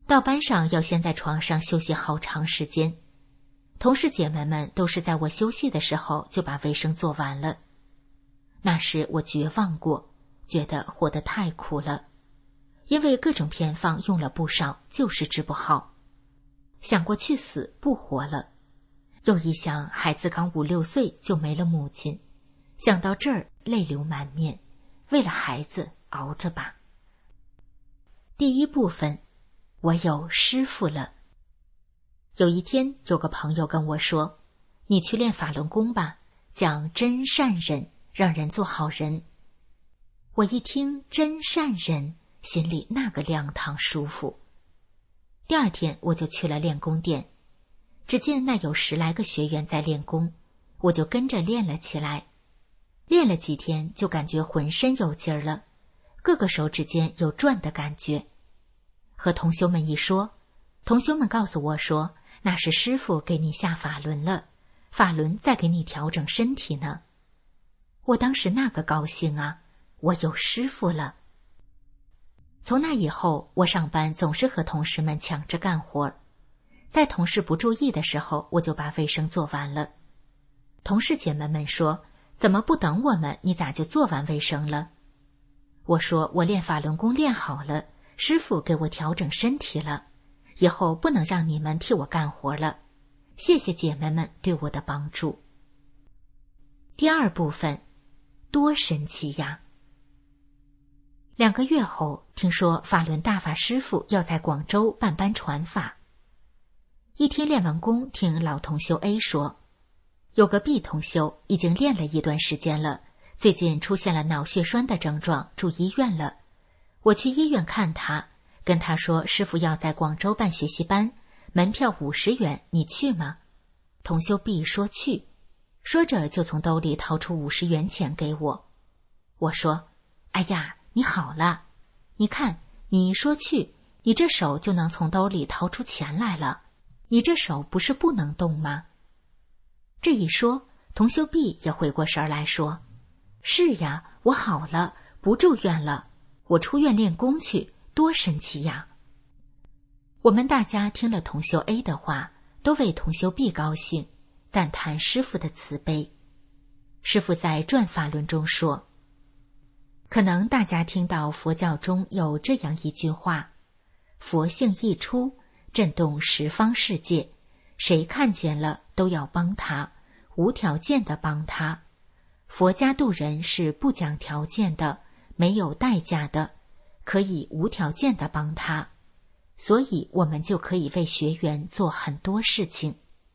到班上要先在床上休息好长时间。同事姐妹们都是在我休息的时候就把卫生做完了。那时我绝望过，觉得活得太苦了，因为各种偏方用了不少，就是治不好。想过去死不活了，又一想孩子刚五六岁就没了母亲，想到这儿泪流满面，为了孩子熬着吧。第一部分，我有师傅了。有一天有个朋友跟我说，你去练法轮功吧，讲真善忍，让人做好人。我一听真善忍，心里那个凉堂舒服。第二天我就去了练功殿，只见那有十来个学员在练功，我就跟着练了起来。练了几天就感觉浑身有劲儿了，各个手指间有转的感觉。和同修们一说，同修们告诉我说，那是师父给你下法轮了，法轮在给你调整身体呢。我当时那个高兴啊，我有师父了。从那以后，我上班总是和同事们抢着干活，在同事不注意的时候，我就把卫生做完了。同事姐妹们说，怎么不等我们，你咋就做完卫生了？我说，我练法轮功练好了，师父给我调整身体了，以后不能让你们替我干活了，谢谢姐妹们对我的帮助。第二部分，多神奇呀！两个月后，听说法轮大法师父要在广州办班传法。一天练完功，听老同修 A 说，有个 B 同修已经练了一段时间了，最近出现了脑血栓的症状，住医院了。我去医院看他，跟他说师父要在广州办学习班，门票五十元，你去吗？同修 B 说去，说着就从兜里掏出五十元钱给我。我说，哎呀，你好了，你看，你说去，你这手就能从兜里掏出钱来了，你这手不是不能动吗？这一说，同修 B 也回过神来说，是呀，我好了，不住院了，我出院练功去，多神奇呀！我们大家听了同修 A 的话，都为同修 B 高兴，赞叹师父的慈悲。师父在转法轮中说，可能大家听到佛教中有这样一句话，佛性一出，震动十方世界，谁看见了都要帮他，无条件的帮他。佛家度人是不讲条件的，没有代价的，可以无条件的帮他，所以我们就可以为学员做很多事情。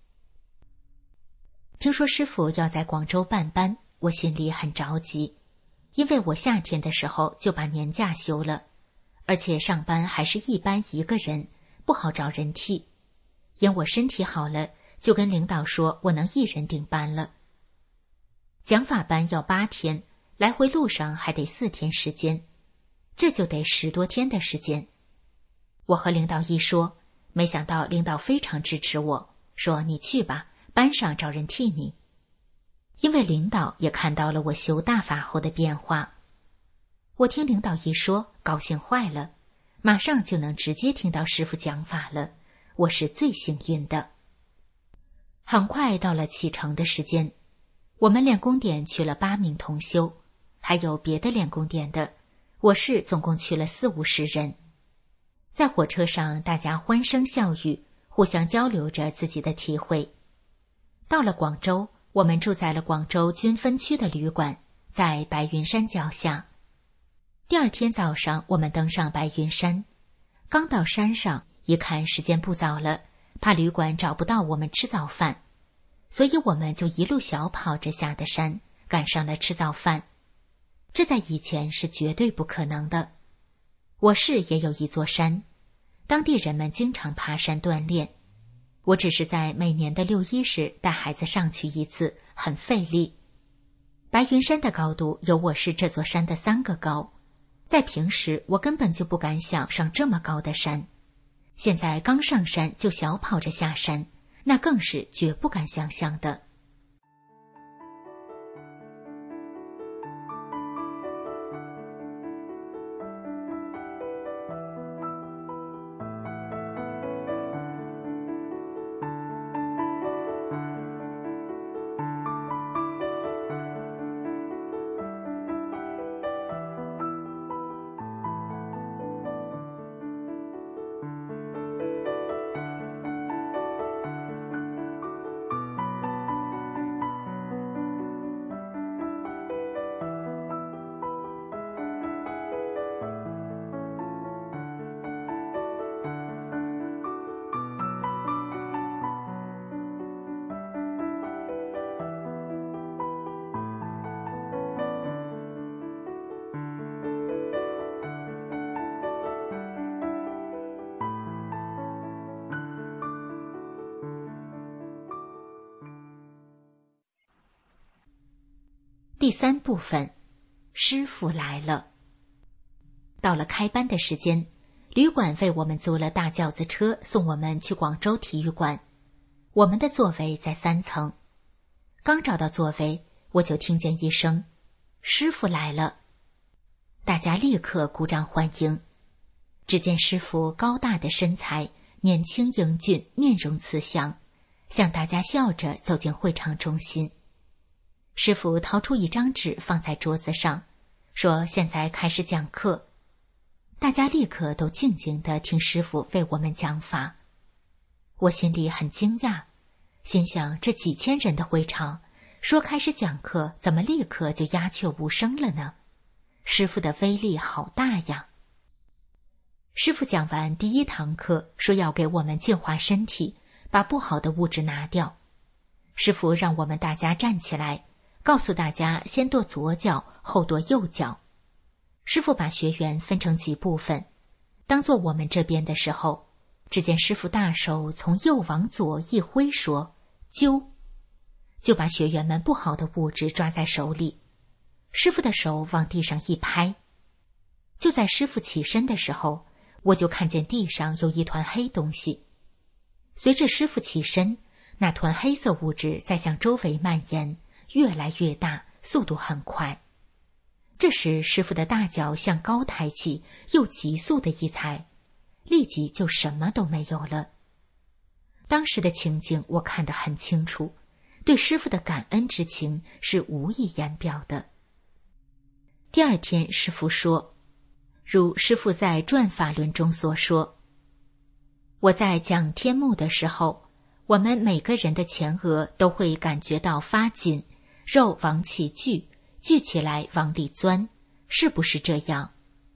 听说师父要在广州办班，我心里很着急，因为我夏天的时候就把年假休了，而且上班还是一班一个人，不好找人替。因我身体好了，就跟领导说我能一人顶班了。讲法班要八天，来回路上还得四天时间，这就得十多天的时间。我和领导一说，没想到领导非常支持我，说你去吧，班上找人替你。因为领导也看到了我修大法后的变化。我听领导一说，高兴坏了，马上就能直接听到师父讲法了，我是最幸运的。很快到了启程的时间，我们练功点去了八名同修，还有别的练功点的，我市总共去了四五十人。在火车上，大家欢声笑语，互相交流着自己的体会。到了广州，我们住在了广州军分区的旅馆，在白云山脚下。第二天早上，我们登上白云山，刚到山上，一看时间不早了，怕旅馆找不到我们吃早饭，所以我们就一路小跑着下的山，赶上了吃早饭。这在以前是绝对不可能的。我市也有一座山，当地人们经常爬山锻炼，我只是在每年的六一时带孩子上去一次，很费力。白云山的高度有我市这座山的三个高，在平时我根本就不敢想上这么高的山，现在刚上山就小跑着下山，那更是绝不敢想象的。 第三部分，师傅来了。到了开班的时间，旅馆为我们租了大轿子车，送我们去广州体育馆。我们的座位在三层。刚找到座位，我就听见一声师傅来了，大家立刻鼓掌欢迎。只见师傅高大的身材，年轻英俊，面容慈祥，向大家笑着走进会场中心。师傅掏出一张纸放在桌子上，说现在开始讲课。大家立刻都静静地听师傅为我们讲法。我心里很惊讶，心想这几千人的会场，说开始讲课，怎么立刻就鸦雀无声了呢？师傅的威力好大呀！师傅讲完第一堂课，说要给我们净化身体，把不好的物质拿掉。师傅让我们大家站起来，告诉大家先跺左脚，后跺右脚。师傅把学员分成几部分，当做我们这边的时候，只见师傅大手从右往左一挥，说揪，就把学员们不好的物质抓在手里。师傅的手往地上一拍，就在师傅起身的时候，我就看见地上有一团黑东西。随着师傅起身，那团黑色物质在向周围蔓延，越来越大，速度很快。这时师傅的大脚向高抬起，又急速的一踩，立即就什么都没有了。当时的情景我看得很清楚，对师傅的感恩之情是无以言表的。第二天师傅说，如师父在转法轮中所说，我在讲天目的时候，我们每个人的前额都会感觉到发紧，肉往起聚，聚起来往里钻，是不是这样？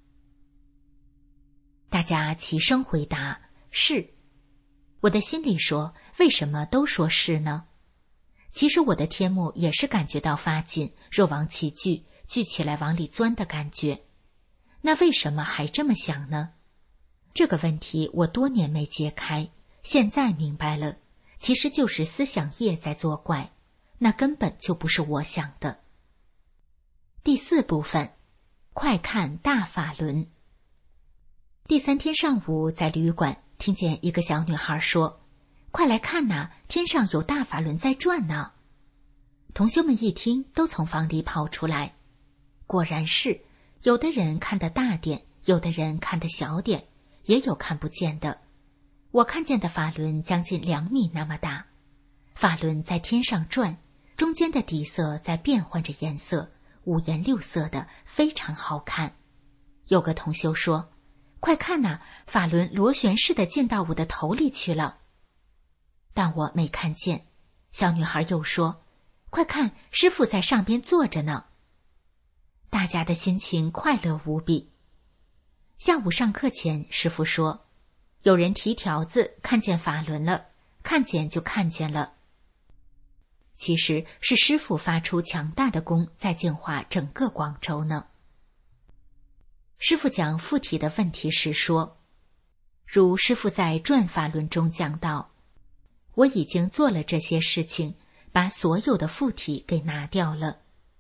大家齐声回答是。我的心里说，为什么都说是呢？其实我的天目也是感觉到发紧，肉往起聚，聚起来往里钻的感觉。那为什么还这么想呢？这个问题我多年没解开，现在明白了，其实就是思想业在作怪，那根本就不是我想的。第四部分，快看大法轮。第三天上午在旅馆听见一个小女孩说，快来看呐，天上有大法轮在转呢。同学们一听都从房里跑出来，果然是，有的人看得大点，有的人看得小点，也有看不见的。我看见的法轮将近两米那么大，法轮在天上转，中间的底色在变换着颜色，五颜六色的，非常好看。有个同修说，快看呐，法轮螺旋式的进到我的头里去了。但我没看见。小女孩又说，快看，师父在上边坐着呢。大家的心情快乐无比。下午上课前，师父说，有人提条子看见法轮了，看见就看见了。其实是师父发出强大的功，在净化整个广州呢。师父讲附体的问题时说，如师父在转法轮中讲到，我已经做了这些事情，把所有的附体给拿掉了。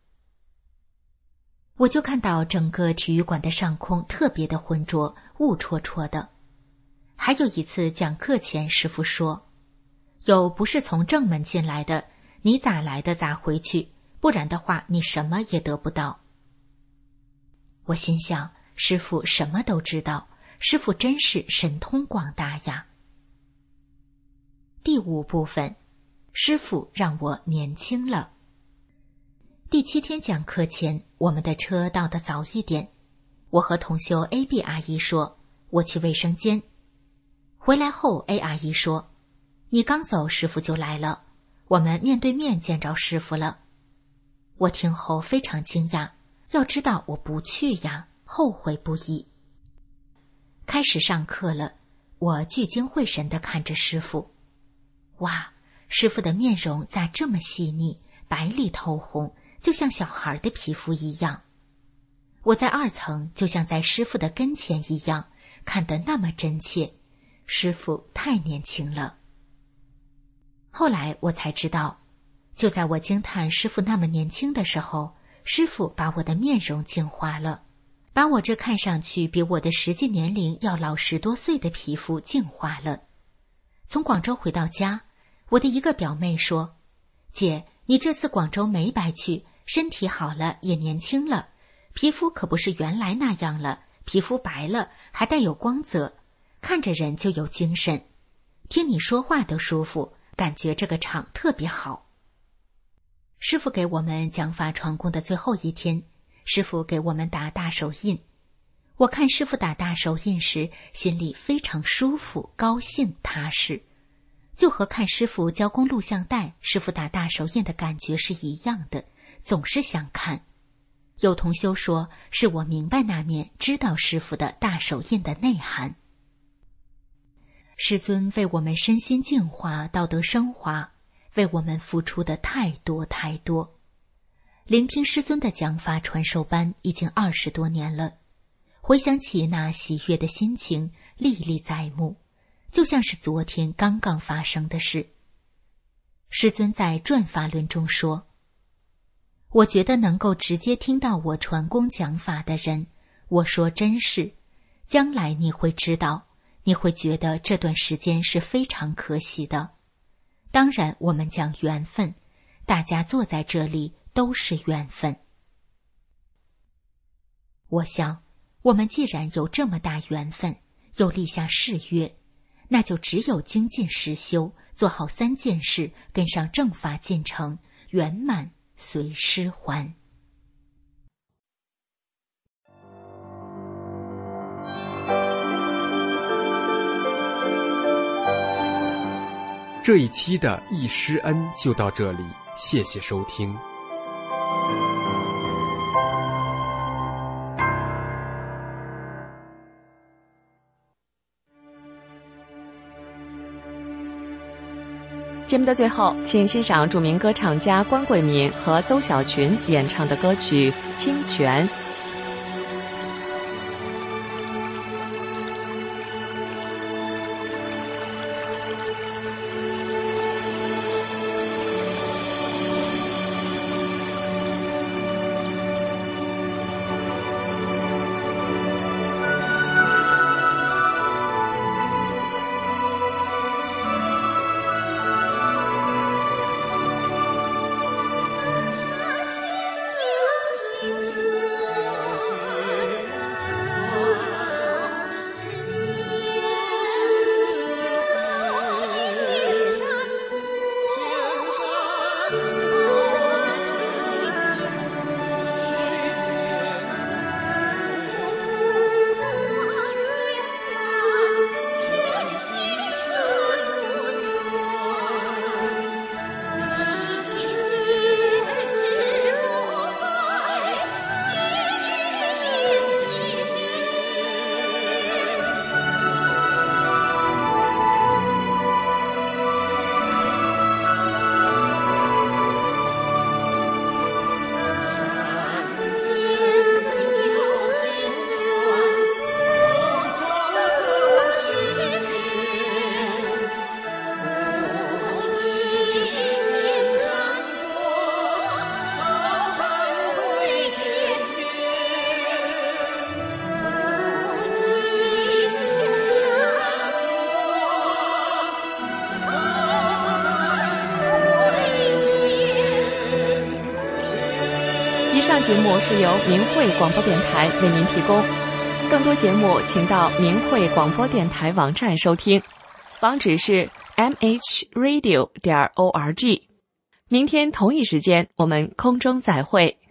我就看到整个体育馆的上空特别的浑浊，雾戳戳的。还有一次讲课前，师父说，有不是从正门进来的，你咋来的咋回去，不然的话你什么也得不到。我心想，师父什么都知道，师父真是神通广大呀。第五部分，师父让我年轻了。第七天讲课前，我们的车到得早一点，我和同修 A B 阿姨说，我去卫生间。回来后 A 阿姨说，你刚走师父就来了，我们面对面见着师父了。我听后非常惊讶，要知道我不去呀，后悔不已。开始上课了，我聚精会神地看着师父。哇，师父的面容咋这么细腻，白里透红，就像小孩的皮肤一样。我在二层就像在师父的跟前一样，看得那么真切，师父太年轻了。后来我才知道，就在我惊叹师父那么年轻的时候， 师父把我的面容净化了，把我这看上去比我的实际年龄要老十多岁的皮肤净化了。从广州回到家，我的一个表妹说，姐，你这次广州没白去，身体好了，也年轻了，皮肤可不是原来那样了，皮肤白了，还带有光泽，看着人就有精神，听你说话都舒服，感觉这个场特别好。师父给我们讲法传功的最后一天，师父给我们打大手印。我看师父打大手印时，心里非常舒服、高兴、踏实，就和看师父交工录像带、师父打大手印的感觉是一样的，总是想看。有同修说，是我明白那面，知道师父的大手印的内涵。师尊为我们身心净化、道德升华，为我们付出的太多太多。聆听师尊的讲法传授班已经二十多年了，回想起那喜悦的心情，历历在目，就像是昨天刚刚发生的事。师尊在转法轮中说，我觉得能够直接听到我传功讲法的人，我说真是，将来你会知道，你会觉得这段时间是非常可喜的。当然我们讲缘分，大家坐在这里都是缘分。我想我们既然有这么大缘分，又立下誓约，那就只有精进实修，做好三件事，跟上正法进程，圆满随师还。 这一期的易师恩就到这里，谢谢收听。 节目的最后，请欣赏著名歌唱家关桂敏和邹小群演唱的歌曲《清泉》。以上节目是由明慧广播电台为您提供，更多节目请到明慧广播电台网站收听，网址是 m h radio 点 org。明天同一时间我们空中再会。